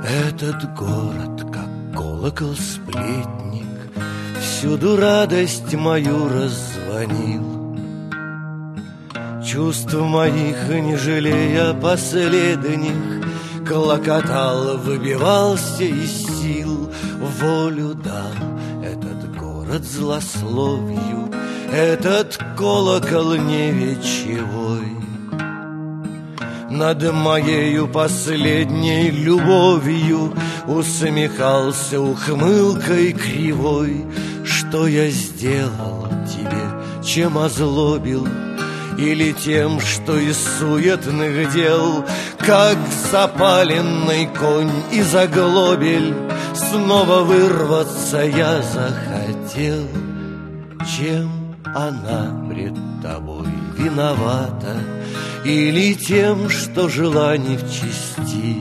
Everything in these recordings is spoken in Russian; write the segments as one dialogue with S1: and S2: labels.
S1: Этот город, как колокол-сплетник, всюду радость мою раззвонил. Чувств моих, не жалея последних, клокотал, выбивался из сил. Волю дал этот город злословию, этот колокол не вечевой. Над моею последней любовью усмехался ухмылкой кривой. Что я сделал тебе, чем озлобил, или тем, что из суетных дел, как запаленный конь из оглобель, снова вырваться я захотел? Чем она пред тобой виновата, или тем, что жила не в чести?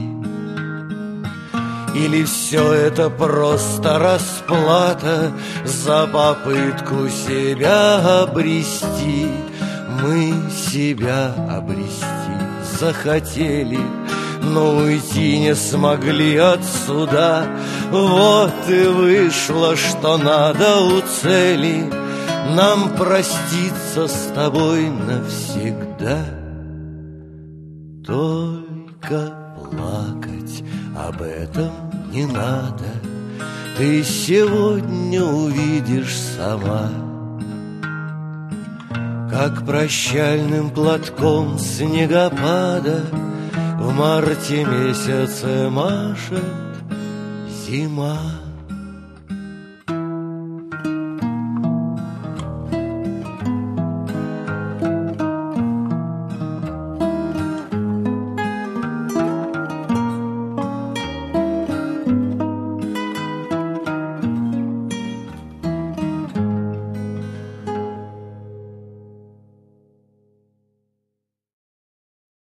S1: Или все это просто расплата за попытку себя обрести? Мы себя обрести захотели, но уйти не смогли отсюда. Вот и вышло, что надо у цели нам проститься с тобой навсегда. Только плакать об этом не надо, ты сегодня увидишь сама, как прощальным платком снегопада в марте месяце машет зима.